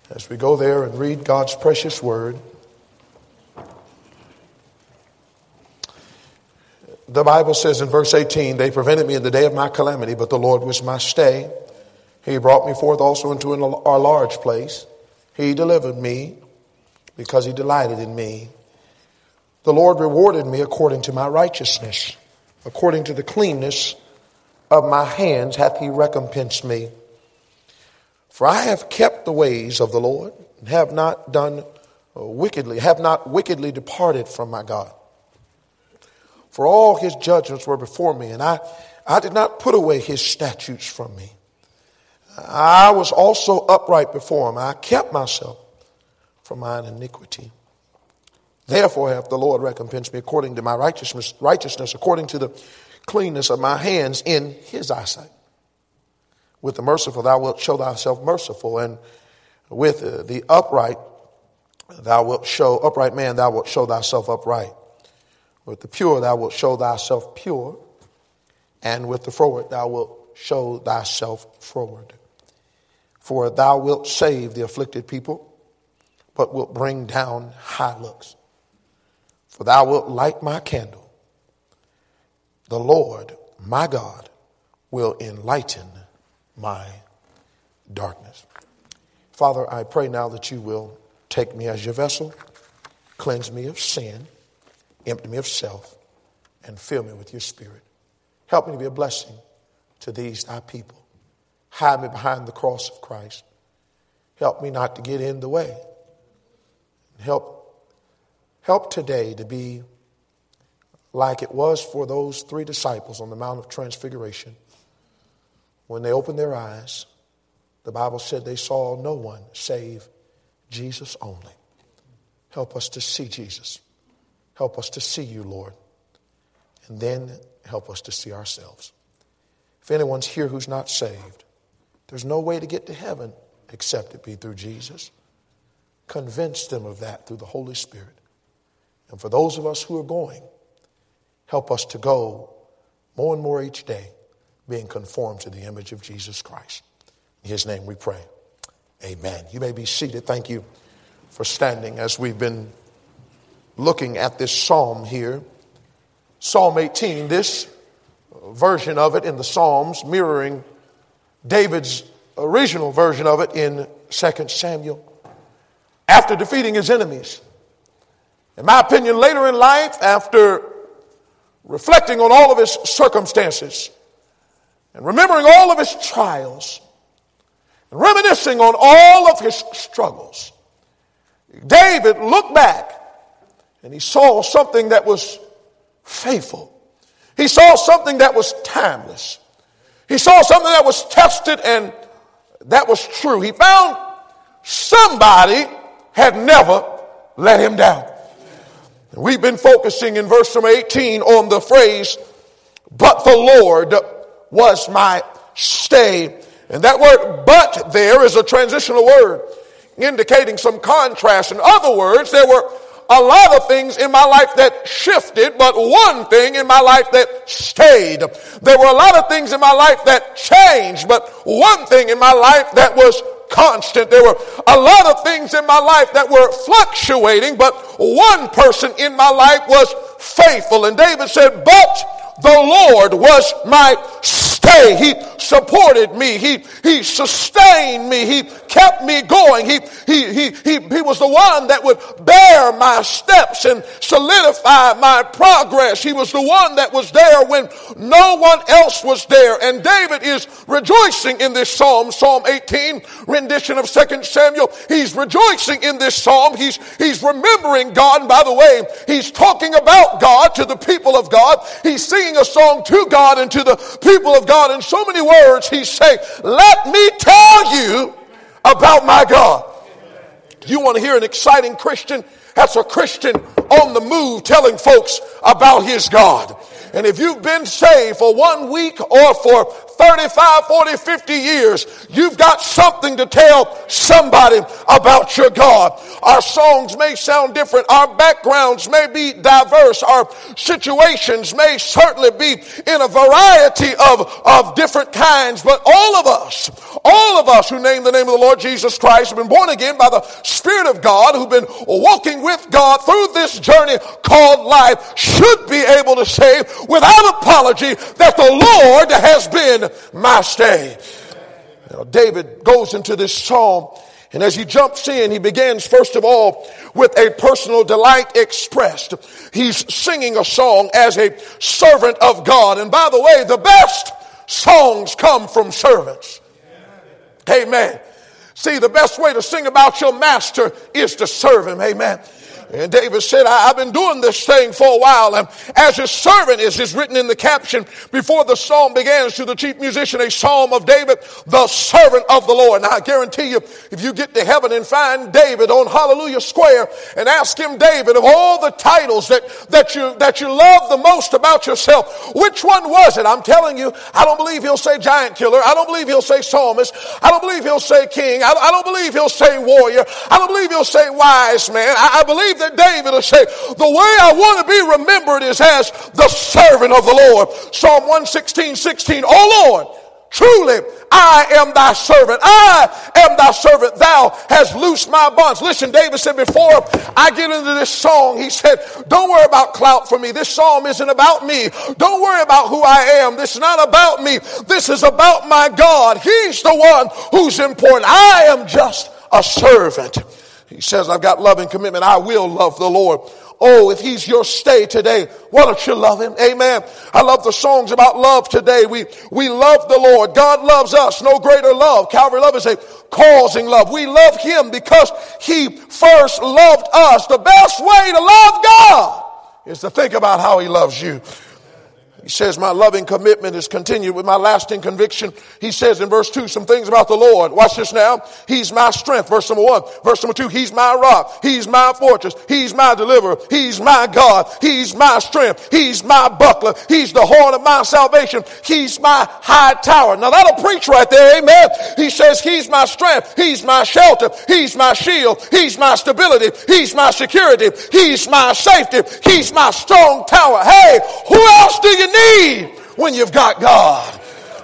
As we go there and read God's precious word, the Bible says in verse 18, they prevented me in the day of my calamity, but the Lord was my stay. He brought me forth also into a large place. He delivered me because he delighted in me. The Lord rewarded me according to my righteousness. According to the cleanness of my hands hath he recompensed me. For I have kept the ways of the Lord, and have not wickedly departed from my God. For all his judgments were before me, and I did not put away his statutes from me. I was also upright before him. I kept myself from mine iniquity. Therefore hath the Lord recompensed me according to my righteousness, according to the cleanness of my hands in his eyesight. With the merciful thou wilt show thyself merciful, and with the upright man thou wilt show thyself upright. With the pure thou wilt show thyself pure, and with the froward thou wilt show thyself froward. For thou wilt save the afflicted people, but wilt bring down high looks. For thou wilt light my candle. The Lord, my God, will enlighten my darkness. Father, I pray now that you will take me as your vessel, cleanse me of sin, empty me of self, and fill me with your spirit. Help me to be a blessing to these thy people. Hide me behind the cross of Christ. Help me not to get in the way. Help today to be like it was for those 3 disciples on the Mount of Transfiguration. When they opened their eyes, the Bible said they saw no one save Jesus only. Help us to see Jesus. Help us to see you, Lord. And then help us to see ourselves. If anyone's here who's not saved, there's no way to get to heaven except it be through Jesus. Convince them of that through the Holy Spirit. And for those of us who are going, help us to go more and more each day, being conformed to the image of Jesus Christ. In his name we pray. Amen. You may be seated. Thank you for standing as we've been looking at this psalm here. Psalm 18, this version of it in the Psalms, mirroring David's original version of it in 2 Samuel. After defeating his enemies, in my opinion, later in life, after reflecting on all of his circumstances and remembering all of his trials and reminiscing on all of his struggles, David looked back and he saw something that was faithful. He saw something that was timeless. He saw something that was tested and that was true. He found somebody had never let him down. And we've been focusing in verse number 18 on the phrase, but the Lord was my stay. And that word but there is a transitional word indicating some contrast. In other words, there were a lot of things in my life that shifted, but one thing in my life that stayed. There were a lot of things in my life that changed, but one thing in my life that was constant. There were a lot of things in my life that were fluctuating, but one person in my life was faithful. And David said, but the Lord was my stay. He supported me. He sustained me. He kept me going. He was the one that would bear my steps and solidify my progress. He was the one that was there when no one else was there. And David is rejoicing in this psalm, Psalm 18, rendition of 2 Samuel. He's rejoicing in this psalm. He's remembering God. And by the way, he's talking about God to the people of God. He's singing a song to God and to the people of God. In so many words, he's saying, let me tell you about my God. You want to hear an exciting Christian? That's a Christian on the move telling folks about his God. And if you've been saved for 1 week or for 35, 40, 50 years, you've got something to tell somebody about your God. Our songs may sound different. Our backgrounds may be diverse. Our situations may certainly be in a variety of different kinds. But all of us who name the name of the Lord Jesus Christ have been born again by the Spirit of God, who've been walking with God through this journey called life, should be able to say without apology that the Lord has been my stay. Now, David goes into this psalm, and as he jumps in, he begins first of all with a personal delight expressed. He's singing a song as a servant of God. And by the way, the best songs come from servants. Amen. See, the best way to sing about your master is to serve him. Amen. And David said, I've been doing this thing for a while. And as his servant is written in the caption before the psalm begins, to the chief musician, a psalm of David, the servant of the Lord. Now I guarantee you, if you get to heaven and find David on Hallelujah Square and ask him, David, of all the titles that you love the most about yourself, which one was it? I'm telling you, I don't believe he'll say giant killer. I don't believe he'll say psalmist. I don't believe he'll say king. I don't believe he'll say warrior. I don't believe he'll say wise man. I believe that David will say, the way I want to be remembered is as the servant of the Lord. Psalm 116:16. Oh Lord, truly I am thy servant. I am thy servant. Thou hast loosed my bonds. Listen, David said before I get into this song, he said, don't worry about clout for me. This psalm isn't about me. Don't worry about who I am. This is not about me. This is about my God. He's the one who's important. I am just a servant. He says, I've got love and commitment. I will love the Lord. Oh, if he's your stay today, why don't you love him? Amen. I love the songs about love today. We love the Lord. God loves us. No greater love. Calvary love is a causing love. We love him because he first loved us. The best way to love God is to think about how he loves you. He says, my loving commitment is continued with my lasting conviction. He says in verse 2 some things about the Lord. Watch this now. He's my strength. Verse number 1. Verse number 2, he's my rock. He's my fortress. He's my deliverer. He's my God. He's my strength. He's my buckler. He's the horn of my salvation. He's my high tower. Now that'll preach right there. Amen. He says he's my strength. He's my shelter. He's my shield. He's my stability. He's my security. He's my safety. He's my strong tower. Hey, who else do you need when you've got God?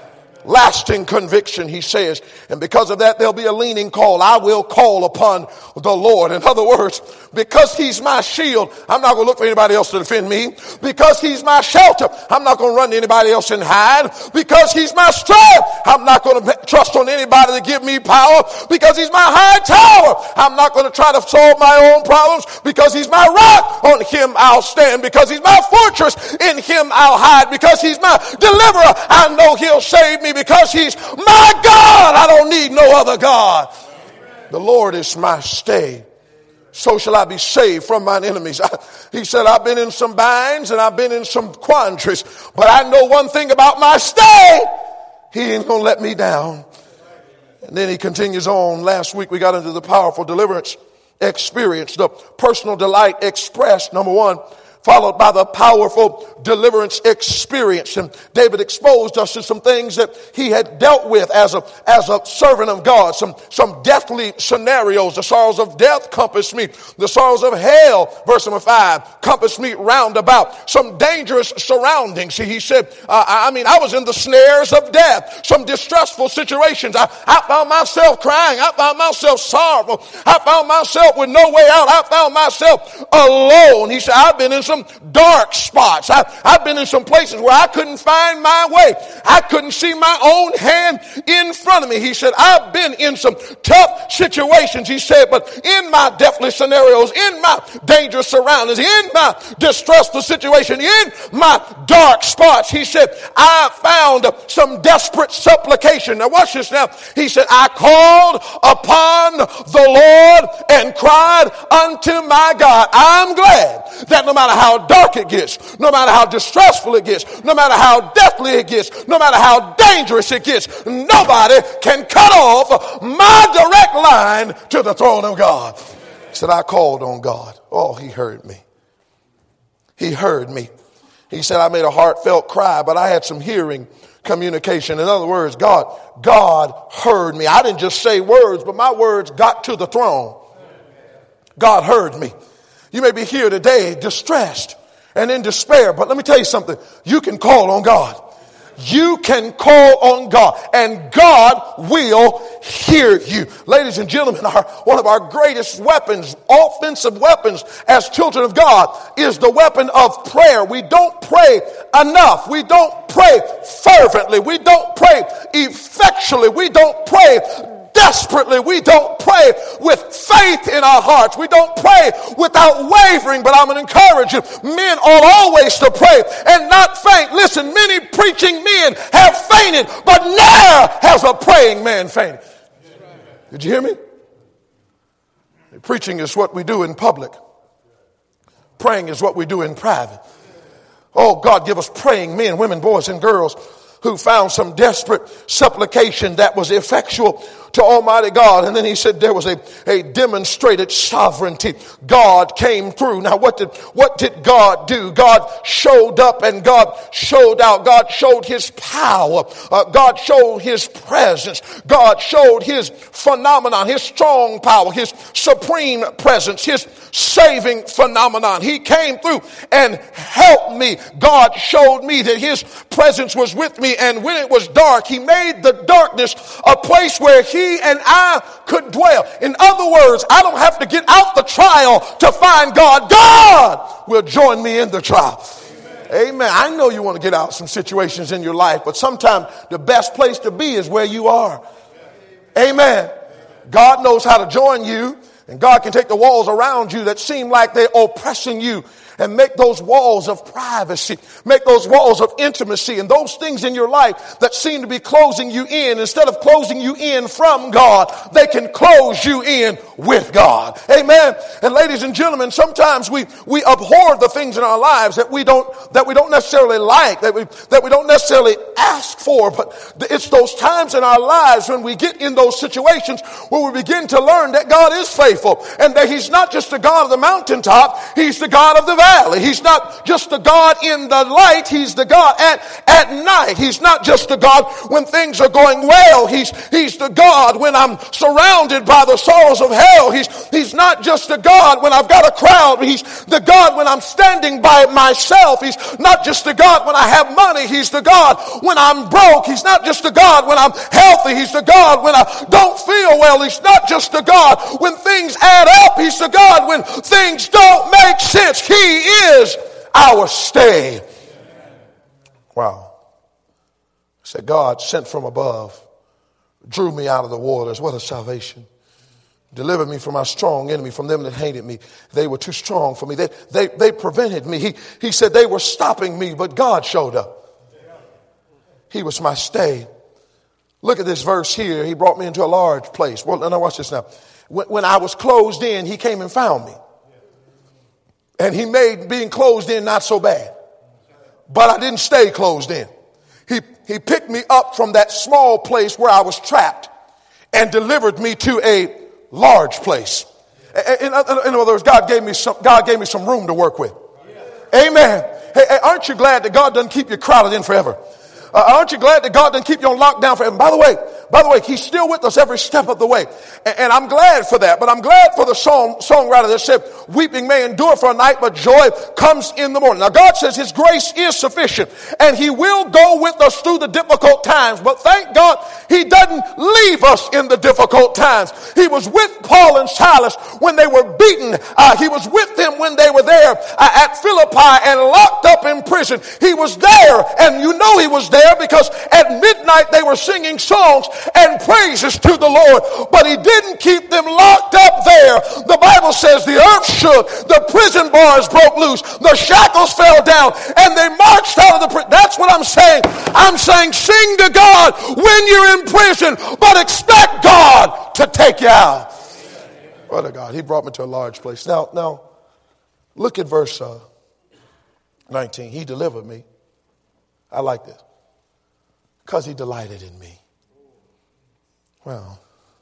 Lasting conviction, he says. And because of that, there'll be a leaning call. I will call upon the Lord. In other words, because he's my shield, I'm not going to look for anybody else to defend me. Because he's my shelter, I'm not going to run to anybody else and hide. Because he's my strength, I'm not going to trust on anybody to give me power. Because he's my high tower, I'm not going to try to solve my own problems. Because he's my rock, on him I'll stand. Because he's my fortress, in him I'll hide. Because he's my deliverer, I know he'll save me. Because he's my God, I don't need no other God. The Lord is my stay. So shall I be saved from mine enemies. He said, I've been in some binds and I've been in some quandaries, but I know one thing about my stay. He ain't going to let me down. And then he continues on. Last week we got into the powerful deliverance experience, the personal delight expressed, number 1, followed by the powerful deliverance experience. And David exposed us to some things that he had dealt with as a servant of God, some deathly scenarios. The sorrows of death compassed me. The sorrows of hell, verse number 5, compassed me round about. Some dangerous surroundings. He said, I was in the snares of death, some distressful situations. I found myself crying. I found myself sorrowful. I found myself with no way out. I found myself alone. He said, I've been in some dark spots. I've been in some places where I couldn't find my way. I couldn't see my own hand in front of me. He said, I've been in some tough situations. He said, but in my deathly scenarios, in my dangerous surroundings, in my distressful situation, in my dark spots, he said, I found some desperate supplication. Now watch this now. He said, I called upon the Lord and cried unto my God. I'm glad that no matter how dark it gets, no matter how distressful it gets, no matter how deathly it gets, no matter how dangerous it gets, nobody can cut off my direct line to the throne of God. He said, I called on God. Oh, he heard me. He heard me. He said, I made a heartfelt cry, but I had some hearing communication. In other words, God heard me. I didn't just say words, but my words got to the throne. God heard me. You may be here today distressed and in despair, but let me tell you something. You can call on God. You can call on God, and God will hear you. Ladies and gentlemen, one of our greatest weapons, offensive weapons as children of God, is the weapon of prayer. We don't pray enough. We don't pray fervently. We don't pray effectually. We don't pray desperately. We don't pray with faith in our hearts. We don't pray without wavering, but I'm going to encourage you. Men ought always to pray and not faint. Listen, many preaching men have fainted, but ne'er has a praying man fainted. Did you hear me? Preaching is what we do in public. Praying is what we do in private. Oh, God, give us praying men, women, boys, and girls who found some desperate supplication that was effectual to Almighty God. And then he said there was a demonstrated sovereignty. God came through. Now what did God do? God showed up and God showed out. God showed his power. God showed his presence. God showed his phenomenon, his strong power, his supreme presence, his saving phenomenon. He came through and helped me. God showed me that his presence was with me. And when it was dark, he made the darkness a place where he and I could dwell. In other words, I don't have to get out the trial to find God. God will join me in the trial. Amen. I know you want to get out some situations in your life, but sometimes the best place to be is where you are. Amen. God knows how to join you, and God can take the walls around you that seem like they're oppressing you and make those walls of privacy, make those walls of intimacy, and those things in your life that seem to be closing you in. Instead of closing you in from God, they can close you in with God. Amen. And ladies and gentlemen, sometimes we abhor the things in our lives that we don't necessarily like, that we don't necessarily ask for. But it's those times in our lives when we get in those situations where we begin to learn that God is faithful and that he's not just the God of the mountaintop, he's the God of the valley. He's not just the God in the light, he's the God at night. He's not just the God when things are going well. He's the God when I'm surrounded by the sorrows of hell. He's not just the God when I've got a crowd. He's the God when I'm standing by myself. He's not just the God when I have money. He's the God when I'm broke. He's not just the God when I'm healthy. He's the God when I don't feel well. He's not just the God when things add up. He's the God when things don't make sense. He is our stay. Wow. Said God sent from above, drew me out of the waters. What a salvation. Delivered me from my strong enemy, from them that hated me. They were too strong for me. They prevented me. He said they were stopping me, but God showed up. He was my stay. Look at this verse here. He brought me into a large place. Well, now watch this now. When I was closed in, he came and found me. And he made being closed in not so bad. But I didn't stay closed in. He picked me up from that small place where I was trapped and delivered me to a large place. In other words, God gave me some room to work with. Amen. Hey, aren't you glad that God doesn't keep you crowded in forever? Aren't you glad that God doesn't keep you on lockdown forever? By the way, he's still with us every step of the way. And I'm glad for that. But I'm glad for the songwriter that said, weeping may endure for a night, but joy comes in the morning. Now God says his grace is sufficient and he will go with us through the difficult times. But thank God he doesn't leave us in the difficult times. He was with Paul and Silas when they were beaten. He was with them when they were there at Philippi and locked up in prison. He was there, and you know he was there because at midnight they were singing songs and praises to the Lord. But he didn't keep them locked up there. The Bible says the earth shook, the prison bars broke loose, the shackles fell down, and they marched out of the prison. That's what I'm saying. I'm saying sing to God when you're in prison, but expect God to take you out. What a God. He brought me to a large place. Now, look at verse 19. He delivered me. I like this. Because he delighted in me. Well,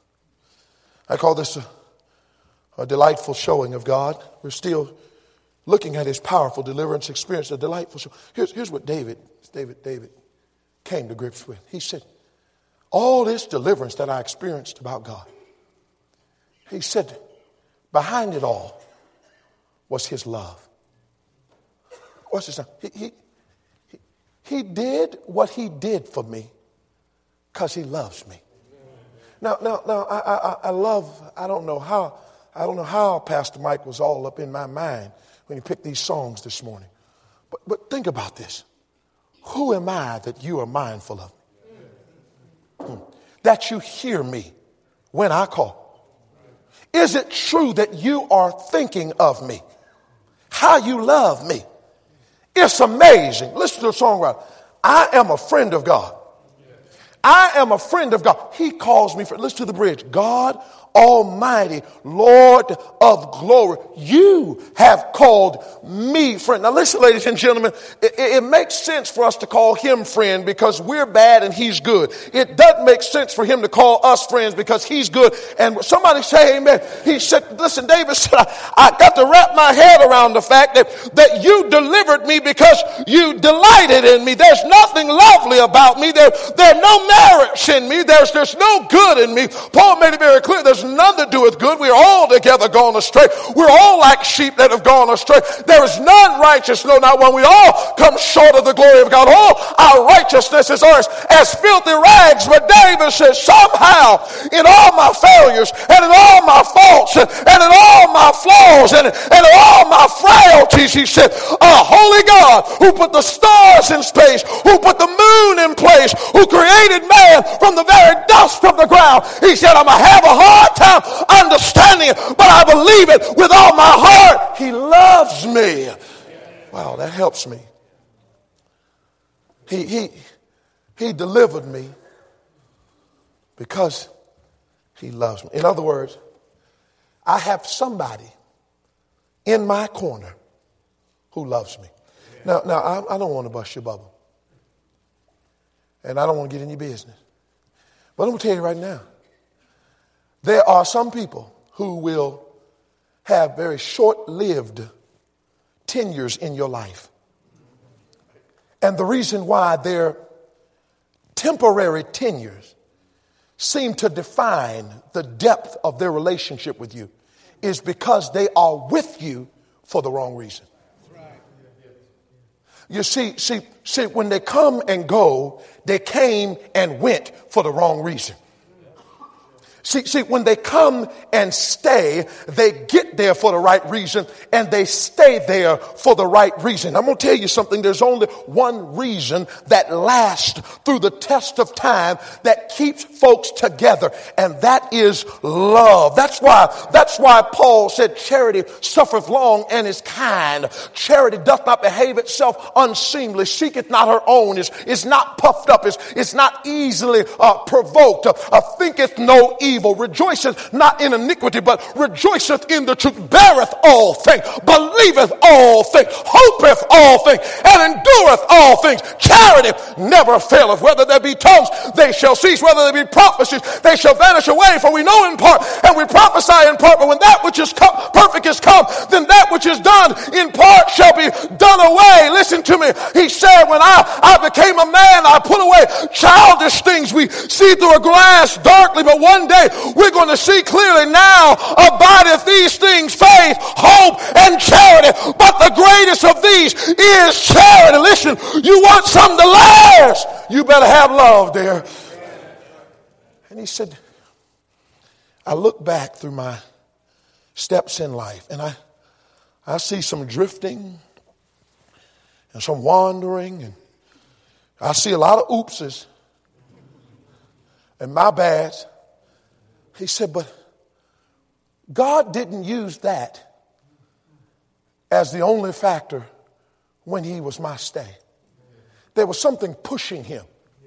I call this a delightful showing of God. We're still looking at his powerful deliverance experience, a delightful show. Here's what David came to grips with. He said, all this deliverance that I experienced about God, he said, behind it all was his love. What's his name? He did what he did for me because he loves me. Now, I don't know how Pastor Mike was all up in my mind when he picked these songs this morning. But think about this. Who am I that you are mindful of me? That you hear me when I call. Is it true that you are thinking of me? How you love me? It's amazing. Listen to the songwriter. I am a friend of God. I am a friend of God. He calls me friend. Listen to the bridge. God Almighty, Lord of glory, you have called me friend. Now listen, ladies and gentlemen, it makes sense for us to call him friend because we're bad and he's good. It doesn't make sense for him to call us friends because he's good. And somebody say amen. He said, listen, David said, I got to wrap my head around the fact that you delivered me because you delighted in me. There's nothing lovely about me. There are no merits in me. There's no good in me. Paul made it very clear. There's none that doeth good. We are all together gone astray. We're all like sheep that have gone astray. There is none righteous, no, not one. We all come short of the glory of God. All our righteousness is ours as filthy rags. But David says, somehow in all my failures and in all my faults and in all my flaws and in all my frailties, he said, a holy God who put the stars in space, who put the moon in place, who created man from the very dust of the ground. He said, I'm going to have a hard time understanding it, but I believe it with all my heart. He loves me. Wow, that helps me. He delivered me because he loves me. In other words, I have somebody in my corner who loves me. Now I don't want to bust your bubble. And I don't want to get in your business. But I'm going to tell you right now, there are some people who will have very short-lived tenures in your life. And the reason why their temporary tenures seem to define the depth of their relationship with you is because they are with you for the wrong reason. You see, when they come and go, they came and went for the wrong reason. See, when they come and stay, they get there for the right reason and they stay there for the right reason. I'm going to tell you something. There's only one reason that lasts through the test of time that keeps folks together, and that is love. That's why Paul said charity suffereth long and is kind. Charity doth not behave itself unseemly, seeketh not her own, is not puffed up, is not easily provoked, thinketh no evil, rejoiceth not in iniquity, but rejoiceth in the truth, beareth all things, believeth all things, hopeth all things, and endureth all things. Charity never faileth. Whether there be tongues, they shall cease. Whether there be prophecies, they shall vanish away. For we know in part, and we prophesy in part. But when that which is perfect is come, then that which is done in part shall be done away. Listen to me. He said, when I became a man, I put away childish things. We see through a glass darkly, but one day we're going to see clearly. Now abideth these things, faith, hope, and charity. But the greatest of these is charity. Listen, you want something to last, you better have love there. And he said, I look back through my steps in life and I see some drifting and some wandering, and I see a lot of oopses and my bads. He said, but God didn't use that as the only factor when he was my stay. There was something pushing him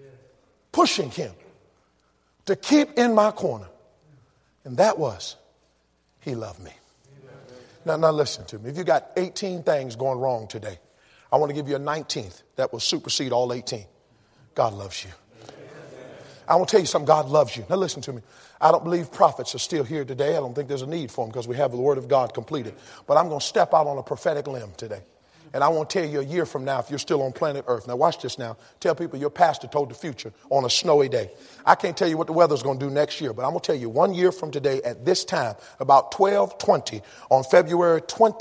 to keep in my corner. And that was, he loved me. Now listen to me. If you got 18 things going wrong today, I want to give you a 19th that will supersede all 18. God loves you. I want to tell you something. God loves you. Now listen to me. I don't believe prophets are still here today. I don't think there's a need for them because we have the word of God completed. But I'm going to step out on a prophetic limb today. And I want to tell you a year from now if you're still on planet Earth. Now watch this now. Tell people your pastor told the future on a snowy day. I can't tell you what the weather's going to do next year, but I'm going to tell you 1 year from today at this time, about 12:20 on February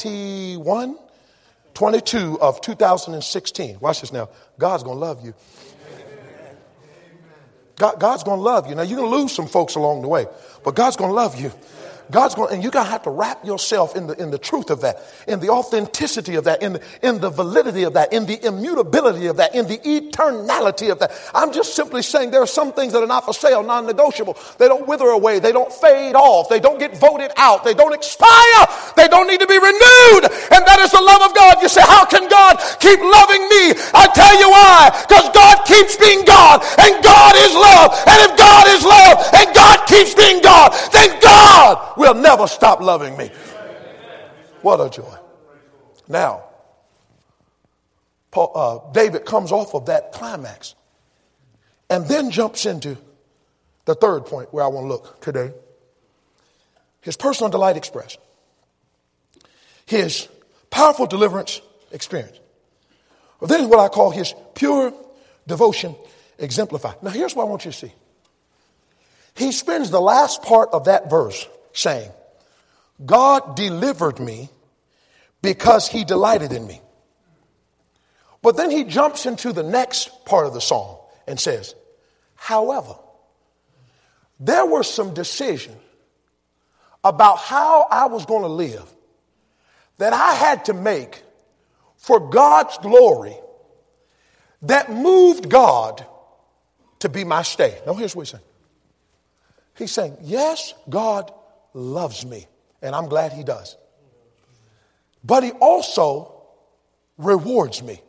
22 of 2016. Watch this now. God's going to love you. God's going to love you. Now you're going to lose some folks along the way, but God's going to love you. And you're going to have to wrap yourself in the truth of that, in the authenticity of that, in the validity of that, in the immutability of that, in the eternality of that. I'm just simply saying there are some things that are not for sale, non-negotiable. They don't wither away. They don't fade off. They don't get voted out. They don't expire. They don't need to be renewed. And that is the love of God. You say, how can God keep loving me? I tell you why. Because God keeps being God, and God is love. And if God is love, and God keeps being God, then God will never stop loving me. What a joy. Now, David comes off of that climax and then jumps into the third point where I want to look today. His personal delight expressed. His powerful deliverance experience. Well, then what I call his pure devotion exemplified. Now here's what I want you to see. He spends the last part of that verse saying, God delivered me because he delighted in me. But then he jumps into the next part of the song and says, however, there were some decisions about how I was going to live that I had to make for God's glory that moved God to be my stay. Now here's what he's saying. He's saying, yes, God loves me, and I'm glad he does. But he also rewards me.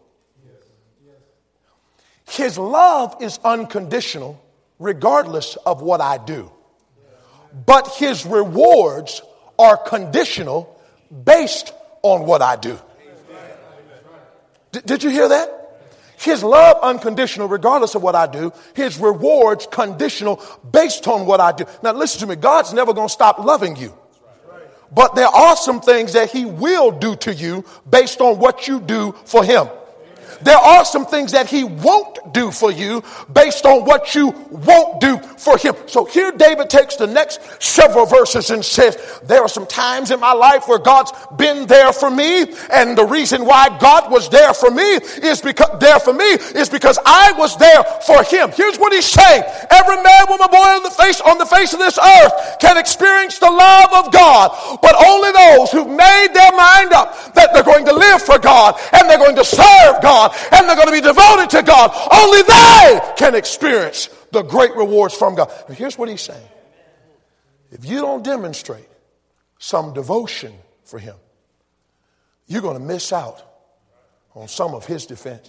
His love is unconditional regardless of what I do. But his rewards are conditional based on what I do. Did you hear that? His love unconditional regardless of what I do. His rewards conditional based on what I do. Now listen to me. God's never going to stop loving you. But there are some things that he will do to you based on what you do for him. There are some things that he won't do for you based on what you won't do for him. So here David takes the next several verses and says, there are some times in my life where God's been there for me. And the reason why God was there for me is because I was there for him. Here's what he's saying. Every man, woman, boy on the face of this earth can experience the love of God. But only those who've made their mind up that they're going to live for God and they're going to serve God and they're going to be devoted to God, only they can experience the great rewards from God. Now here's what he's saying. If you don't demonstrate some devotion for him, you're going to miss out on some of his defense.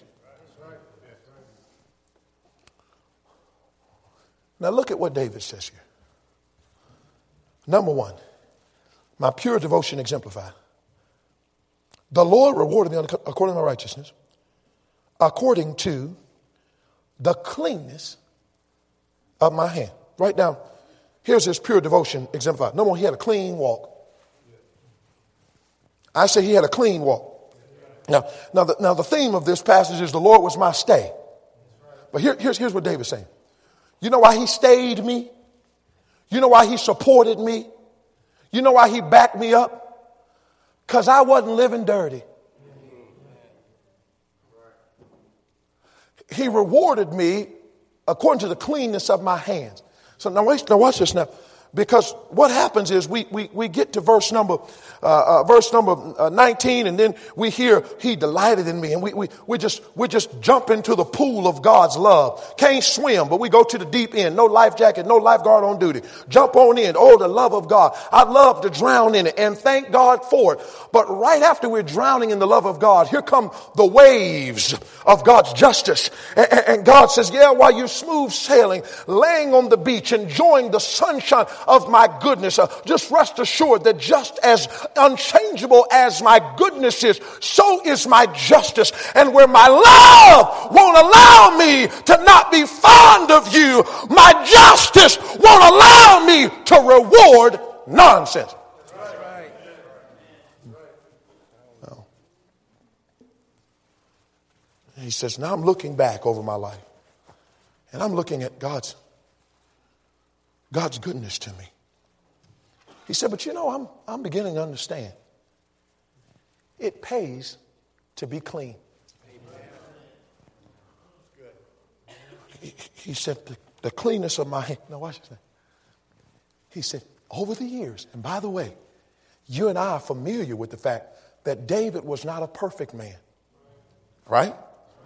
Now look at what David says here. Number one, my pure devotion exemplified. The Lord rewarded me according to my righteousness, according to the cleanness of my hand. Right now, here's his pure devotion exemplified. Number one, he had a clean walk. I say he had a clean walk. Now the theme of this passage is the Lord was my stay. But here's what David's saying. You know why he stayed me? You know why he supported me? You know why he backed me up? Because I wasn't living dirty. He rewarded me according to the cleanness of my hands. So now watch this now. Because what happens is we get to verse number 19, and then we hear he delighted in me, and we just jump into the pool of God's love. Can't swim, but we go to the deep end. No life jacket, no lifeguard on duty. Jump on in. Oh, the love of God. I'd love to drown in it, and thank God for it. But right after we're drowning in the love of God, here come the waves of God's justice. And God says, yeah, while you're smooth sailing, laying on the beach, enjoying the sunshine of my goodness, just rest assured that just as unchangeable as my goodness is, so is my justice. And where my love won't allow me to not be fond of you, my justice won't allow me to reward nonsense. And he says, now I'm looking back over my life. And I'm looking at God's goodness to me. He said, but I'm beginning to understand. It pays to be clean. He said, the cleanness of my hand. Now watch this. He said, over the years, and by the way, you and I are familiar with the fact that David was not a perfect man. Right?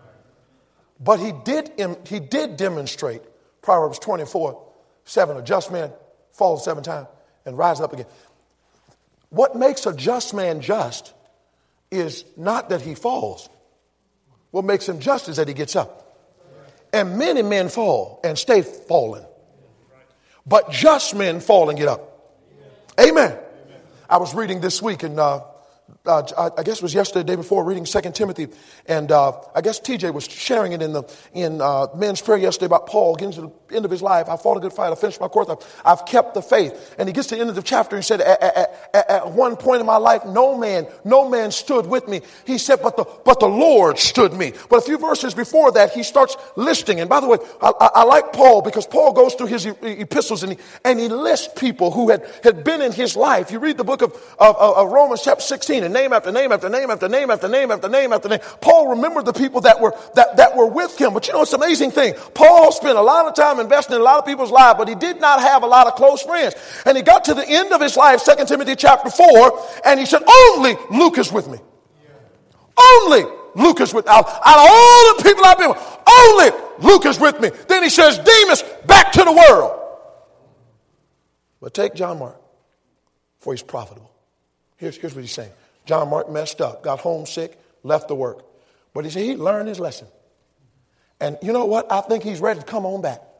But he did demonstrate Proverbs 24:7. A just man falls 7 times and rises up again. What makes a just man just is not that he falls. What makes him just is that he gets up. And many men fall and stay falling. But just men fall and get up. Amen. I was reading this week in I guess it was yesterday, the day before, reading 2 Timothy. And I guess TJ was sharing it in men's prayer yesterday about Paul getting to the end of his life. I fought a good fight. I finished my course. I've kept the faith. And he gets to the end of the chapter and said, at one point in my life, no man stood with me. He said, but the Lord stood me. But a few verses before that, he starts listing. And by the way, I like Paul because Paul goes through his epistles and he lists people who had been in his life. You read the book of Romans chapter 16 and name after name after name after name after name after name after name. Paul remembered the people that were with him. But it's an amazing thing. Paul spent a lot of time investing in a lot of people's lives, but he did not have a lot of close friends. And he got to the end of his life, 2 Timothy chapter 4, and he said, only Luke is with me. Only Luke is with me. Out of all the people I've been with, only Luke is with me. Then he says, Demas, back to the world. But take John Mark, for he's profitable. Here's what he's saying. John Mark messed up, got homesick, left the work. But he said he learned his lesson. And you know what? I think he's ready to come on back.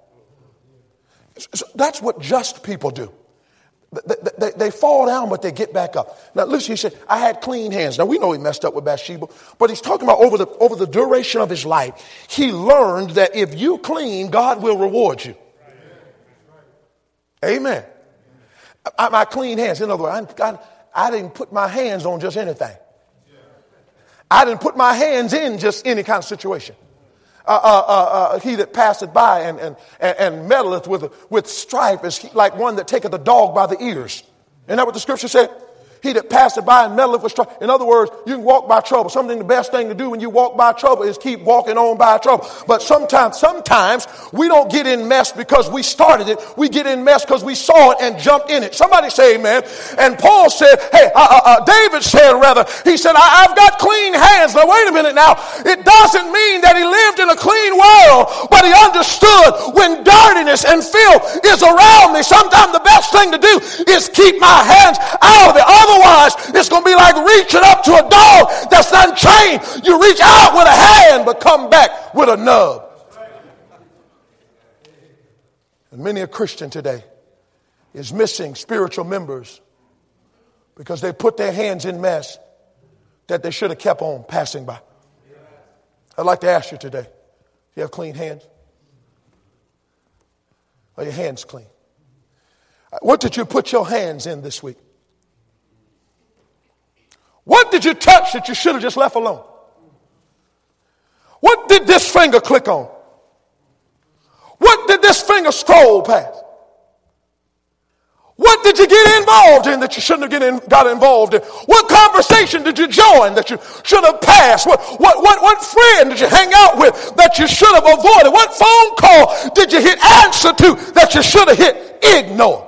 So that's what just people do. They fall down, but they get back up. Now listen, he said, I had clean hands. Now we know he messed up with Bathsheba, but he's talking about over the duration of his life, he learned that if you clean, God will reward you. Amen. My clean hands. In other words, I didn't put my hands on just anything. I didn't put my hands in just any kind of situation. He that passeth by and meddleth with strife is like one that taketh a dog by the ears. Isn't that what the scripture said? He that passeth by and meddleth with strife. In other words, you can walk by trouble. The best thing to do when you walk by trouble is keep walking on by trouble. But sometimes we don't get in mess because we started it. We get in mess because we saw it and jumped in it. Somebody say amen. And Paul said, David said rather, he said, I've got clean hands. Now wait a minute now. It doesn't mean that he lived in a clean world, but he understood when dirtiness and filth is around me, sometimes the best thing to do is keep my hands out of it. Otherwise, it's going to be like reaching up to a dog that's unchained. You reach out with a hand, but come back with a nub. And many a Christian today is missing spiritual members because they put their hands in mess that they should have kept on passing by. I'd like to ask you today, do you have clean hands? Are your hands clean? What did you put your hands in this week? What did you touch that you should have just left alone? What did this finger click on? What did this finger scroll past? What did you get involved in that you shouldn't have got involved in? What conversation did you join that you should have passed? What friend did you hang out with that you should have avoided? What phone call did you hit answer to that you should have hit ignore?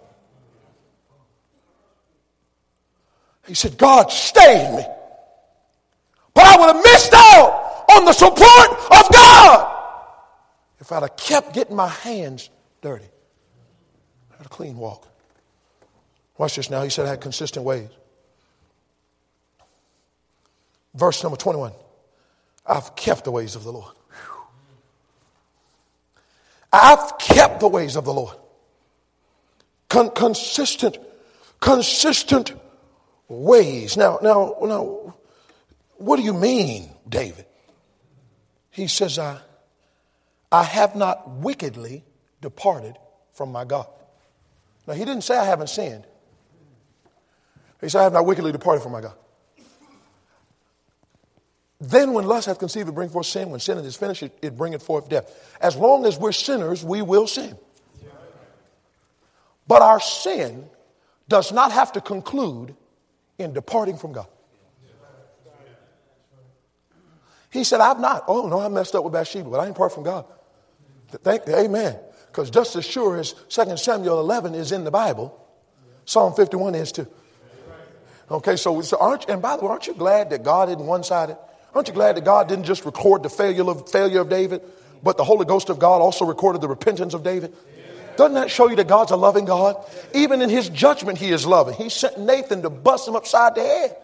He said, God stayed me. But I would have missed out on the support of God if I'd have kept getting my hands dirty. I had a clean walk. Watch this now. He said I had consistent ways. Verse number 21. I've kept the ways of the Lord. I've kept the ways of the Lord. Consistent ways. Now, what do you mean, David? He says, I have not wickedly departed from my God. Now, he didn't say I haven't sinned. He said, I have not wickedly departed from my God. Then when lust hath conceived, it bring forth sin. When sin is finished, it bringeth forth death. As long as we're sinners, we will sin. But our sin does not have to conclude in departing from God. He said, I've not. Oh, no, I messed up with Bathsheba, but I ain't part from God. Amen. Because just as sure as 2 Samuel 11 is in the Bible, Psalm 51 is too. Okay, so and by the way, aren't you glad that God isn't one-sided? Aren't you glad that God didn't just record the failure of David, but the Holy Ghost of God also recorded the repentance of David? Doesn't that show you that God's a loving God? Even in his judgment, he is loving. He sent Nathan to bust him upside the head.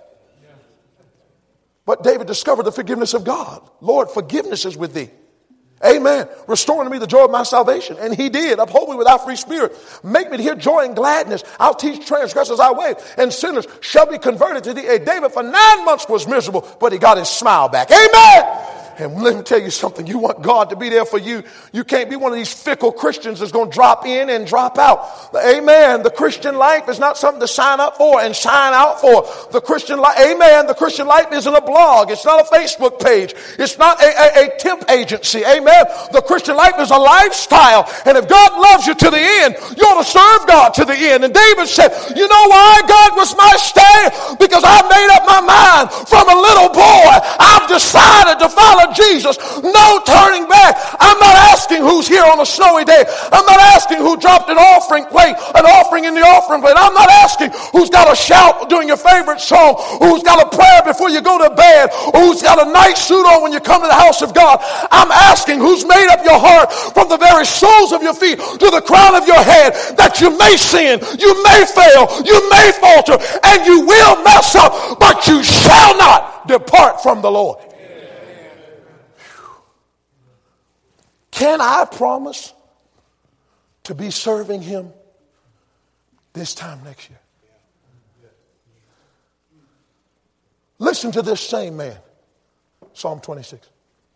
But David discovered the forgiveness of God. Lord, forgiveness is with thee. Amen. Restore unto me the joy of my salvation. And he did. Uphold me with thy free spirit. Make me to hear joy and gladness. I'll teach transgressors thy way, and sinners shall be converted to thee. Hey, David for 9 months was miserable, but he got his smile back. Amen. And let me tell you something. You want God to be there for you. You can't be one of these fickle Christians that's going to drop in and drop out. Amen. The Christian life is not something to sign up for and sign out for. The Christian life, amen. The Christian life isn't a blog. It's not a Facebook page. It's not a temp agency. Amen. The Christian life is a lifestyle. And if God loves you to the end, you ought to serve God to the end. And David said, you know why God was my stay? Because I made up my mind from a little boy. I've decided to follow Jesus. No turning back. I'm not asking who's here on a snowy day. I'm not asking who dropped an offering in the offering plate. I'm not asking who's got a shout during your favorite song, who's got a prayer before you go to bed, who's got a nice suit on when you come to the house of God. I'm asking who's made up your heart from the very soles of your feet to the crown of your head that you may sin, you may fail, you may falter, and you will mess up, but you shall not depart from the Lord. Can I promise to be serving him this time next year? Listen to this same man. Psalm 26.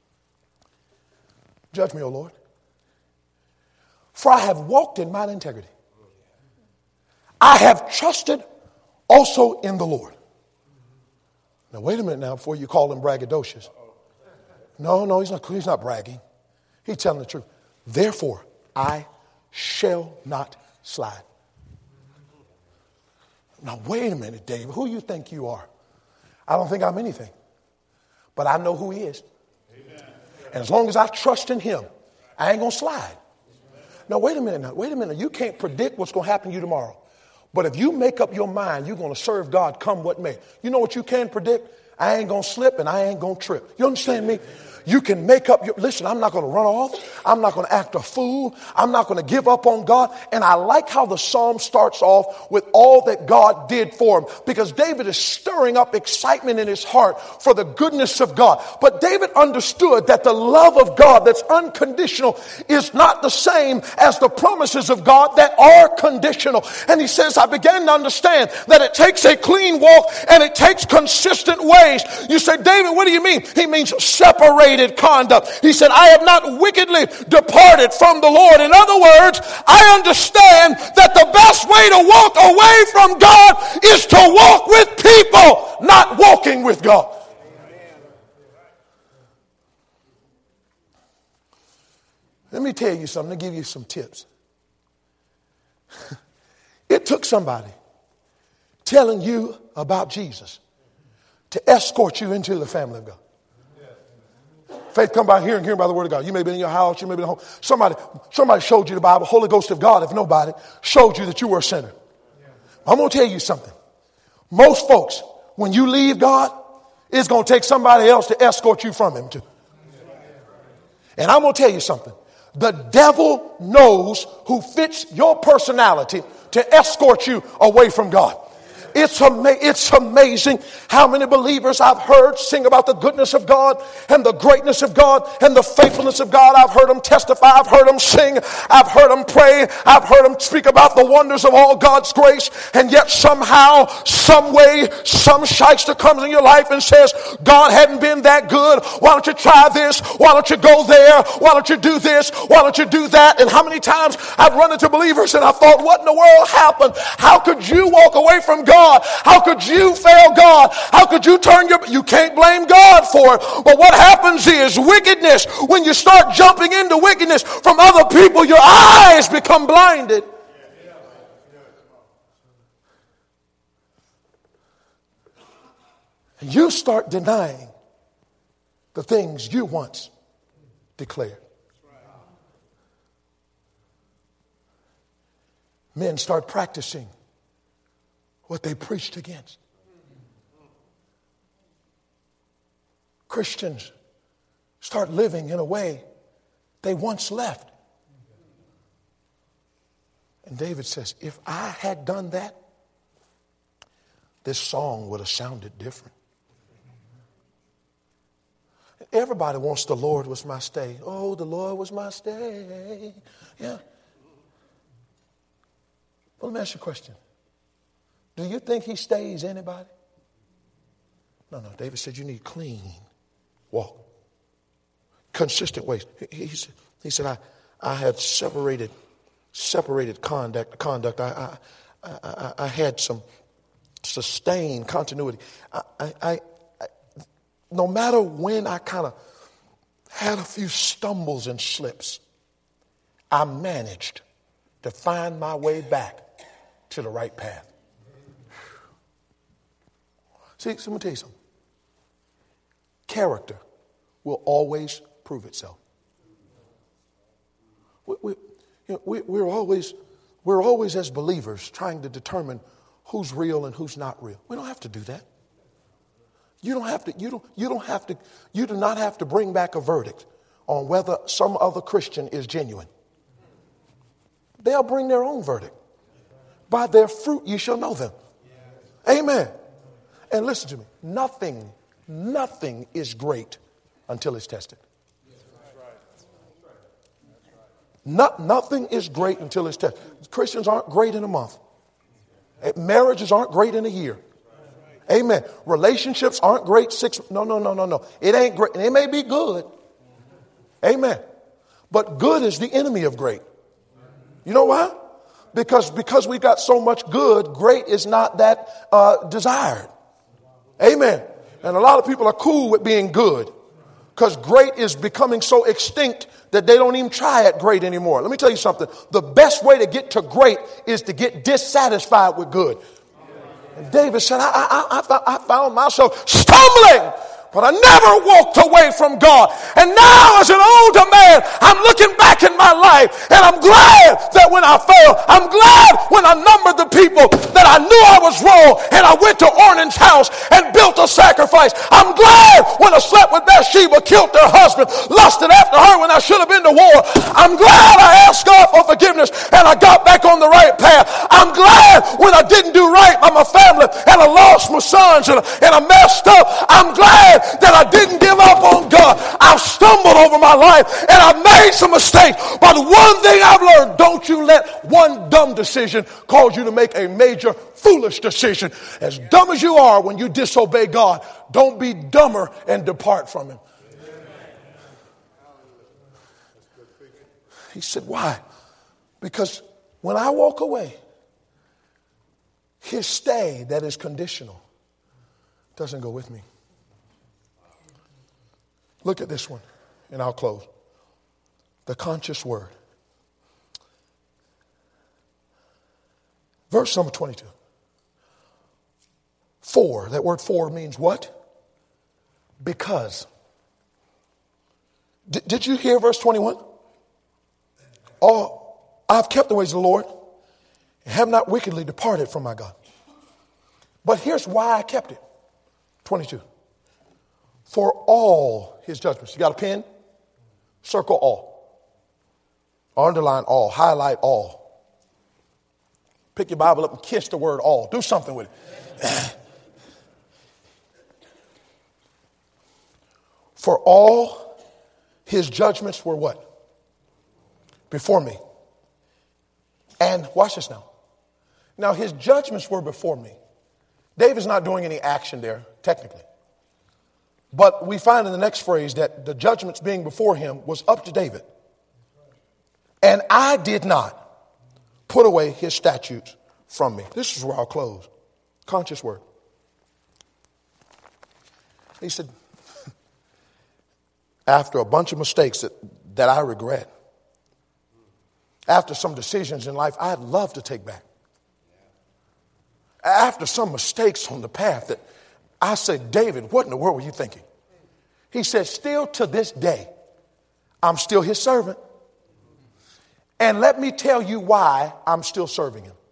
Judge me, O Lord, for I have walked in mine integrity. I have trusted also in the Lord. Now, wait a minute now before you call him braggadocious. No, he's not bragging. He's telling the truth. Therefore, I shall not slide. Now, wait a minute, David. Who you think you are? I don't think I'm anything. But I know who he is. Amen. And as long as I trust in him, I ain't going to slide. Now, wait a minute. You can't predict what's going to happen to you tomorrow. But if you make up your mind, you're going to serve God come what may. You know what you can predict? I ain't going to slip and I ain't going to trip. You understand me? You can make up your, listen, I'm not going to run off. I'm not going to act a fool. I'm not going to give up on God. And I like how the psalm starts off with all that God did for him, because David is stirring up excitement in his heart for the goodness of God. But David understood that the love of God that's unconditional is not the same as the promises of God that are conditional. And he says, I began to understand that it takes a clean walk and it takes consistent ways. You say, David, what do you mean? He means separated conduct. He said, I have not wickedly departed from the Lord. In other words, I understand that the best way to walk away from God is to walk with people, not walking with God. Let me tell you something, to give you some tips. It took somebody telling you about Jesus to escort you into the family of God. Faith come by hearing, hearing by the word of God. You may be in your house, you may be in home. Somebody showed you the Bible, Holy Ghost of God, if nobody, showed you that you were a sinner. I'm going to tell you something. Most folks, when you leave God, it's going to take somebody else to escort you from him too. And I'm going to tell you something. The devil knows who fits your personality to escort you away from God. It's amazing how many believers I've heard sing about the goodness of God and the greatness of God and the faithfulness of God. I've heard them testify. I've heard them sing. I've heard them pray. I've heard them speak about the wonders of all God's grace. And yet somehow, some way, some shyster comes in your life and says, God hadn't been that good. Why don't you try this? Why don't you go there? Why don't you do this? Why don't you do that? And how many times I've run into believers and I thought, what in the world happened? How could you walk away from God God? How could you fail God? How could you you can't blame God for it. But what happens is wickedness, when you start jumping into wickedness from other people, your eyes become blinded. And you start denying the things you once declared. Men start practicing what they preached against. Christians start living in a way they once left. And David says, if I had done that, this song would have sounded different. Everybody wants the Lord was my stay. Oh, the Lord was my stay. Yeah. Well, let me ask you a question. Do you think he stays anybody? No. David said you need clean walk. Consistent ways. He said, I had separated conduct. I had some sustained continuity. I no matter when I kind of had a few stumbles and slips, I managed to find my way back to the right path. See, so let me tell you something. Character will always prove itself. We're always as believers trying to determine who's real and who's not real. We don't have to do that. You do not have to bring back a verdict on whether some other Christian is genuine. They'll bring their own verdict. By their fruit you shall know them. Amen. And listen to me. Nothing is great until it's tested. Nothing is great until it's tested. Christians aren't great in a month. Marriages aren't great in a year. Amen. Relationships aren't great No. It ain't great. It may be good. Amen. But good is the enemy of great. You know why? Because we got so much good, great is not that desired. Amen. And a lot of people are cool with being good because great is becoming so extinct that they don't even try at great anymore. Let me tell you something. The best way to get to great is to get dissatisfied with good. And David said, I found myself stumbling, but I never walked away from God. And now as an older man, I'm looking back in my life and I'm glad that when I failed, I'm glad when I numbered the people that I knew I was wrong and I went to Ornan's house and built a sacrifice. I'm glad when I slept with Bathsheba, killed her husband, lusted after her when I should have been to war. I'm glad I asked God for forgiveness and I got back on the right path. I'm glad when I didn't do right by my family and I lost my sons and I messed up. I'm glad that I didn't give up on God. I've stumbled over my life and I've made some mistakes. But one thing I've learned, don't you let one dumb decision cause you to make a major foolish decision. As dumb as you are when you disobey God, don't be dumber and depart from him. He said, why? Because when I walk away, his stay that is conditional doesn't go with me. Look at this one, and I'll close. The conscious word. Verse number 22. For, that word for means what? Because. Did you hear verse 21? Oh, I've kept the ways of the Lord and have not wickedly departed from my God. But here's why I kept it. 22. For all his judgments. You got a pen? Circle all. Underline all. Highlight all. Pick your Bible up and kiss the word all. Do something with it. For all his judgments were what? Before me. And watch this now. Now his judgments were before me. David's not doing any action there, technically. But we find in the next phrase that the judgments being before him was up to David. And I did not put away his statutes from me. This is where I'll close. Conscious word. He said, after a bunch of mistakes that I regret, after some decisions in life I'd love to take back, after some mistakes on the path that I said, David, what in the world were you thinking? He said, still to this day, I'm still his servant. And let me tell you why I'm still serving him.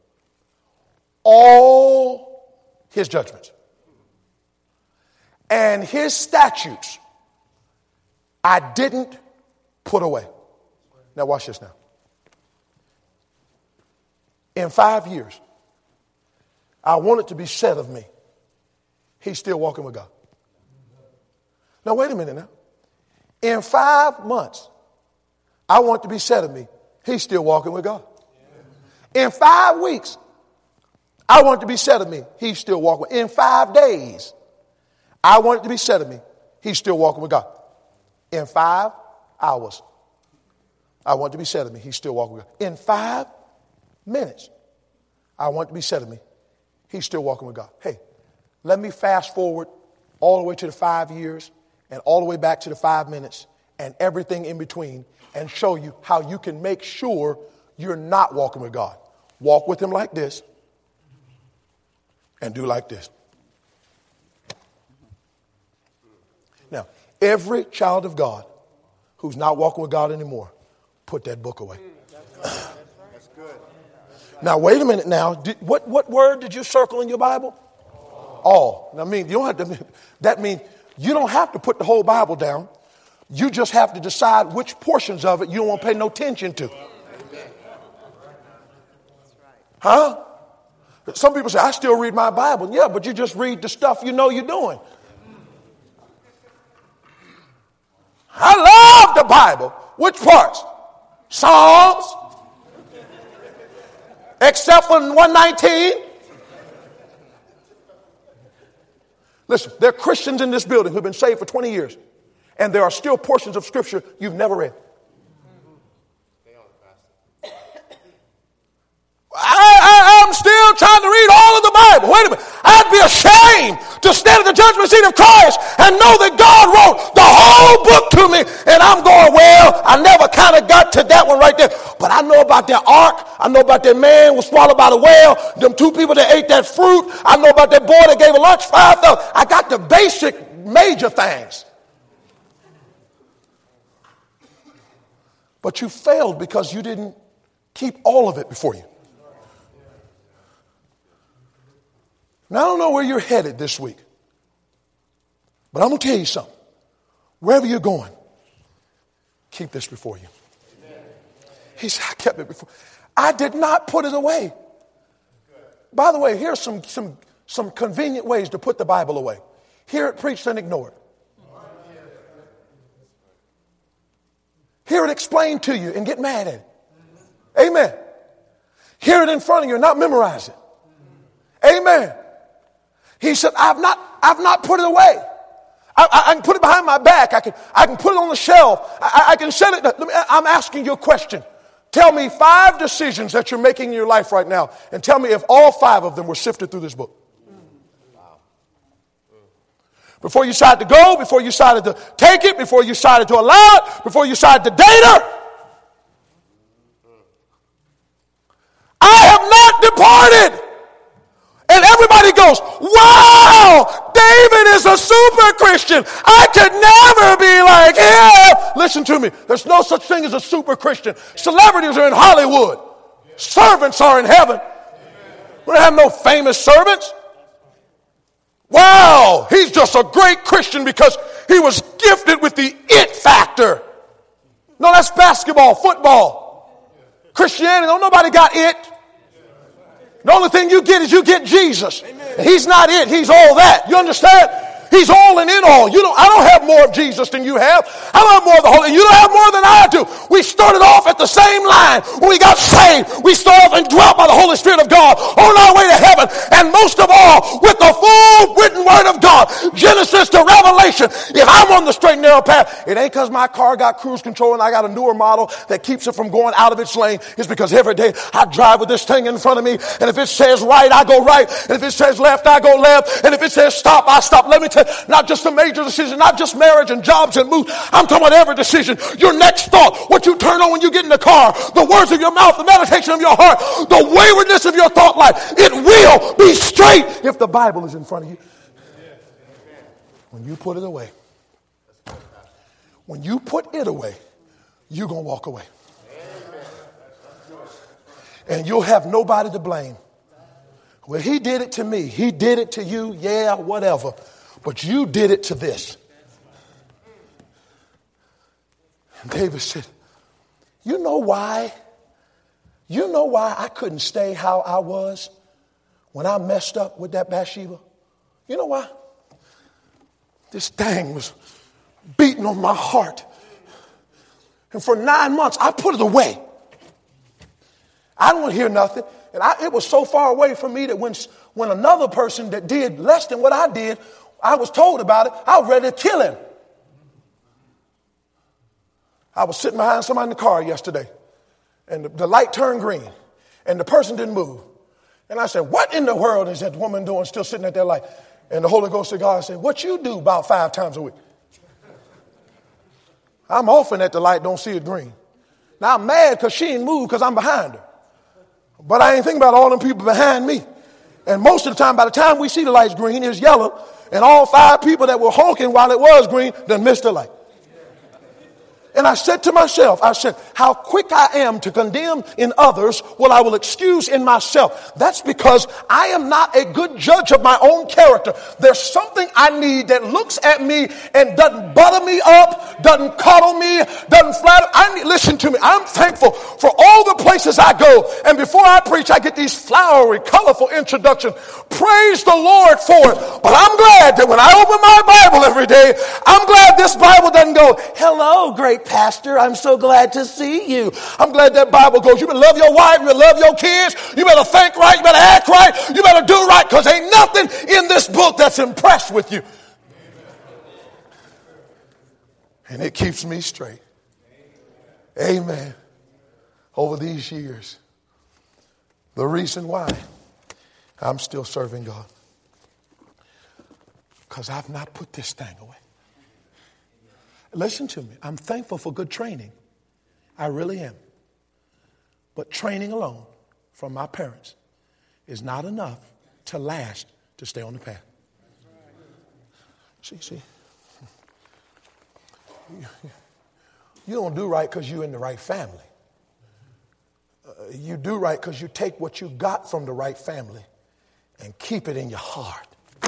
All his judgments and his statutes I didn't put away. Now watch this now. In 5 years, I want it to be said of me, he's still walking with God. Now wait a minute now. In 5 months, I want it to be said of me, he's still walking with God. In 5 weeks, I want it to be said of me, he's still walking with God. In 5 days, I want it to be said of me, he's still walking with God. In 5 hours, I want it to be said of me, he's still walking with God. In 5 minutes, I want it to be said of me, he's still walking with God. Hey, let me fast forward all the way to the 5 years and all the way back to the 5 minutes and everything in between and show you how you can make sure you're not walking with God. Walk with him like this and do like this. Now, every child of God who's not walking with God anymore, put that book away. That's good. Now, wait a minute now. What word did you circle in your Bible? All. I mean, you don't have to. That means you don't have to put the whole Bible down. You just have to decide which portions of it you don't want to pay no attention to. Huh? Some people say, I still read my Bible. Yeah, but you just read the stuff you know you're doing. I love the Bible. Which parts? Psalms. Except for 119. Listen, there are Christians in this building who've been saved for 20 years. And there are still portions of Scripture you've never read. I'm still trying to read all of the Bible. Wait a minute. I'd be ashamed to stand at the judgment seat of Christ and know that God wrote the whole book to me. And I'm going, well, I never kind of got to that one right there. But I know about that ark. I know about that man who was swallowed by the whale. Them 2 people that ate that fruit. I know about that boy that gave a lunch 5,000. I got the basic major things. But you failed because you didn't keep all of it before you. Now, I don't know where you're headed this week, but I'm going to tell you something. Wherever you're going, keep this before you. He said, I kept it before. I did not put it away. By the way, here's some convenient ways to put the Bible away. Hear it preached and ignore it. Hear it explained to you and get mad at it. Amen. Hear it in front of you and not memorize it. Amen. He said, I've not put it away. I can put it behind my back. I can put it on the shelf. I can set it. I'm asking you a question. Tell me 5 decisions that you're making in your life right now. And tell me if all 5 of them were sifted through this book. Before you decided to go, before you decided to take it, before you decided to allow it, before you decided to date her. I have not departed. And everybody goes, wow, David is a super Christian. I could never be like him. Listen to me. There's no such thing as a super Christian. Celebrities are in Hollywood. Servants are in heaven. We don't have no famous servants. Wow, he's just a great Christian because he was gifted with the it factor. No, that's basketball, football. Christianity, don't nobody got it. The only thing you get is you get Jesus. And he's not it, he's all that. You understand? He's all and in all. I don't have more of Jesus than you have. I don't have more of the Holy. You don't have more than I do. We started off at the same line when we got saved. We started off and dwelt by the Holy Spirit of God on our way to heaven. And most of all, with the full written word of God, Genesis to Revelation. salvation, if I'm on the straight and narrow path, it ain't because my car got cruise control and I got a newer model that keeps it from going out of its lane. It's because every day I drive with this thing in front of me, and if it says right, I go right, and if it says left, I go left, and if it says stop, I stop. Let me tell you, not just a major decision, not just marriage and jobs and moves. I'm talking about every decision. Your next thought, what you turn on when you get in the car, the words of your mouth, the meditation of your heart, the waywardness of your thought life, it will be straight if the Bible is in front of you. When you put it away, when you put it away, you're going to walk away. And you'll have nobody to blame. Well, he did it to me. He did it to you. Yeah, whatever. But you did it to this. And David said, you know why? You know why I couldn't stay how I was when I messed up with that Bathsheba? You know why? This thing was beating on my heart. And for 9 months, I put it away. I don't want to hear nothing. And it was so far away from me that when another person that did less than what I did, I was told about it, I was ready to kill him. I was sitting behind somebody in the car yesterday, and the light turned green, and the person didn't move. And I said, what in the world is that woman doing still sitting at that light? And the Holy Ghost of God said, what you do about 5 times a week? I'm often at the light, don't see it green. Now I'm mad because she ain't moved because I'm behind her. But I ain't thinking about all them people behind me. And most of the time, by the time we see the lights green, it's yellow. And all 5 people that were honking while it was green done missed the light. And I said to myself, I said, how quick I am to condemn in others what I will excuse in myself. That's because I am not a good judge of my own character. There's something I need that looks at me and doesn't butter me up, doesn't cuddle me, doesn't flatter. Listen to me. I'm thankful for all the places I go. And before I preach, I get these flowery, colorful introductions. Praise the Lord for it. But I'm glad that when I open my Bible every day, I'm glad this Bible doesn't go, hello, great pastor, I'm so glad to see you. I'm glad that Bible goes, you better love your wife, you better love your kids, you better think right, you better act right, you better do right, because ain't nothing in this book that's impressed with you. And it keeps me straight. Amen. Over these years, the reason why I'm still serving God, because I've not put this thing away. Listen to me. I'm thankful for good training. I really am. But training alone from my parents is not enough to last to stay on the path. See. You don't do right because you're in the right family. You do right because you take what you got from the right family and keep it in your heart.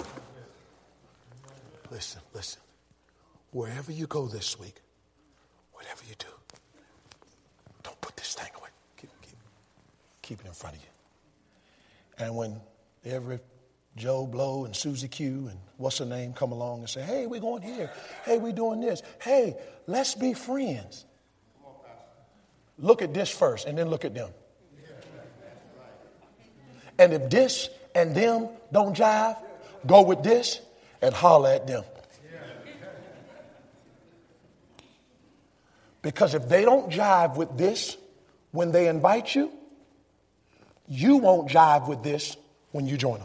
Listen. Wherever you go this week, whatever you do, don't put this thing away. Keep it in front of you. And when every Joe Blow and Susie Q and what's her name come along and say, hey, we're going here. Hey, we're doing this. Hey, let's be friends. Look at this first and then look at them. And if this and them don't jive, go with this and holler at them. Because if they don't jive with this when they invite you, you won't jive with this when you join them.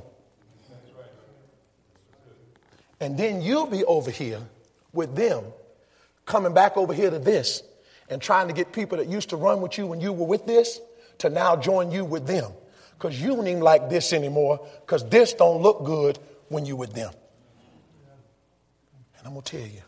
And then you'll be over here with them, coming back over here to this and trying to get people that used to run with you when you were with this to now join you with them. Because you don't even like this anymore because this don't look good when you with them. And I'm going to tell you,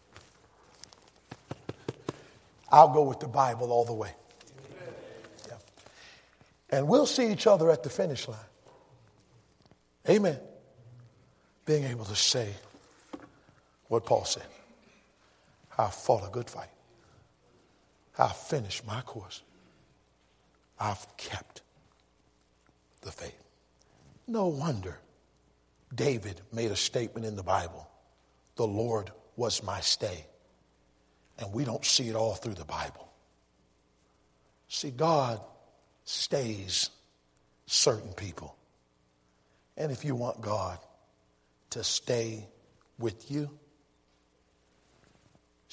I'll go with the Bible all the way. Yeah. And we'll see each other at the finish line. Amen. Being able to say what Paul said. I fought a good fight. I finished my course. I've kept the faith. No wonder David made a statement in the Bible. The Lord was my stay. And we don't see it all through the Bible. See, God stays certain people. And if you want God to stay with you,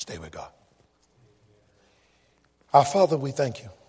Stay with God. Our Father, we thank you